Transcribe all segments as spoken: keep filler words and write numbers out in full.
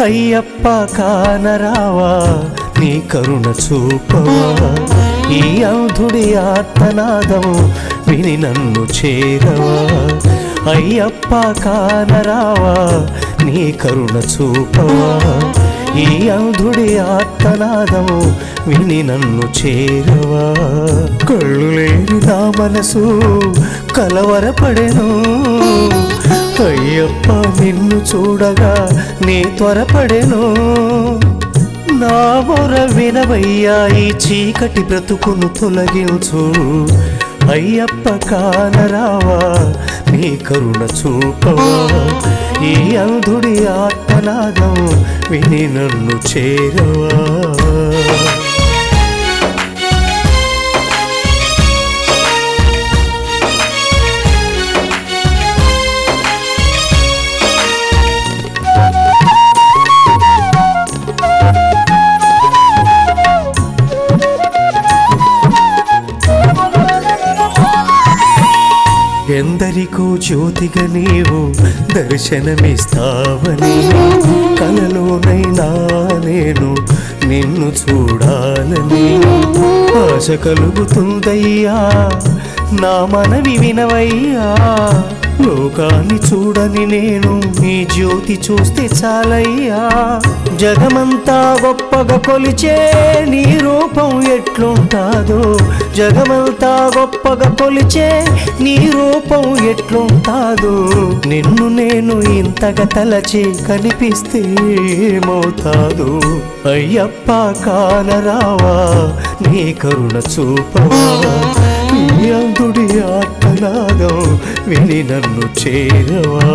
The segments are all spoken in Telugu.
అయ్యప్ప కానరావా నీ కరుణ చూపవా ఈ అంధుడి ఆర్తనాదం విని నన్ను చేరవా అయ్యప్ప కానరావా నీ కరుణ చూపవా ఈ అంధుడి ఆర్తనాదం విని నన్ను చేరవా కళ్ళు లేని నా మనసు కలవరపడెను అయ్యప్ప నిన్ను చూడగా నీ త్వరపడెను నా మొర వినవయ్యా ఈ చీకటి బ్రతుకును తొలగించు అయ్యప్ప కానరావా నీ కరుణ చూపవా ఈ అంధుడి ఆర్తనాదం విని నన్ను చేరవా ఎందరికో జ్యోతిగా నీవు దర్శనమిస్తావని కలలోనైనా నేను నిన్ను చూడాలని ఆశ కలుగుతుందయ్యా నా మనవి వినవయ్యా లోకాన్ని చూడని నేను నీ జ్యోతి చూస్తే చాలయ్యా జగమంతా గొప్పగా కొలిచే నీ రూపం ఎట్లుంటాదో జగమంతా గొప్పగా కొలిచే నీ రూపం ఎట్లుంటాదో నిన్ను నేను ఇంతగా తలచి కనిపిస్తే ఏమవుతాదో అయ్యప్ప కానరావా నీ కరుణ చూపవా ఈ అంధుడి ఆర్తనాదం విని నన్ను చేరవా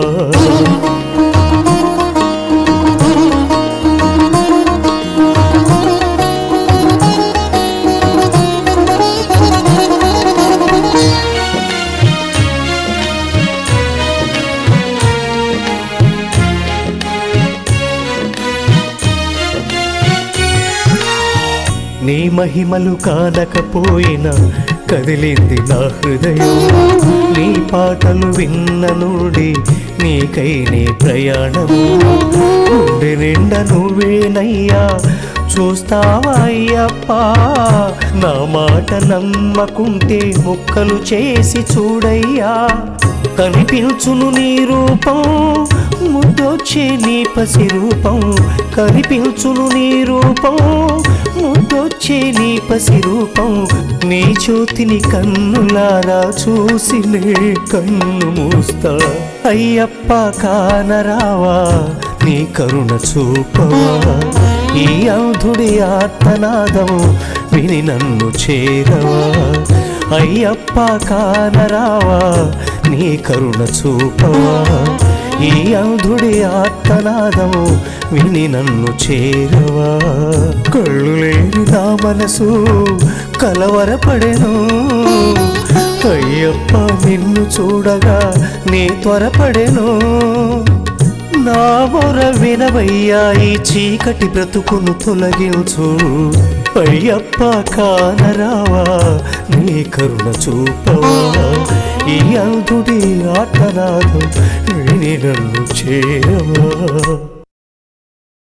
నీ మహిమలు కానకపోయినా కదిలింది నా హృదయం నీ పాటలు విన్న నుండి నీకై నీ ప్రయాణము గుండె నిండా నువ్వేనయ్యా చూస్తావా అయ్యప్ప నా మాట నమ్మకుంటే ముక్కలు చేసి చూడయ్యా కనిపించును నీ రూపం ముద్దొచ్చే నీ పసి రూపం కనిపించును నీ రూపం ముద్దొచ్చే నీ పసి రూపం నీ జ్యోతిని కన్నులారా చూసి నే కన్ను మూస్తా అయ్యప్ప కానరావా నీ కరుణ చూపవా ఈ అంధుడి ఆర్తనాదం విని నన్ను చేరవా అయ్యప్ప కానరావా నీ కరుణ చూపవా ఈ అంధుడి ఆర్తనాదం విని నన్ను చేరవా కళ్ళు లేని నా మనసు కలవరపడెను అయ్యప్ప నిన్ను చూడగా నీ త్వరపడెను నా మొర వినవయ్యా ఈ చీకటి బ్రతుకును తొలగించు అయ్యప్ప కానరావా నీ కరుణ చూపవా ఈ అంధుడి ఆర్తనాదం విని నన్ను చేరవా